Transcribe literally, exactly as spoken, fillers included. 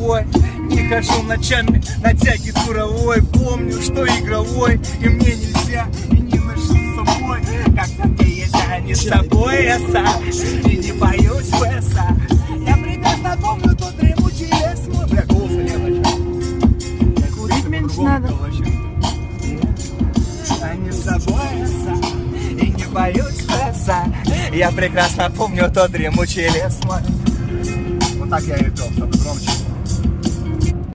головой. Не хожу ночами на тяге туровой. Помню, что игровой, и мне нельзя, и не ношу с собой. Как-то ты есть, а не с собой я сам, и не боюсь веса. Я прекрасно помню тот дремучий лес мой. Бля, голоса нет вообще. Курить меньше надо. А не с собой я сам, и не боюсь веса. Я прекрасно помню тот дремучий лес мой. Вот так я и пел, чтобы громче.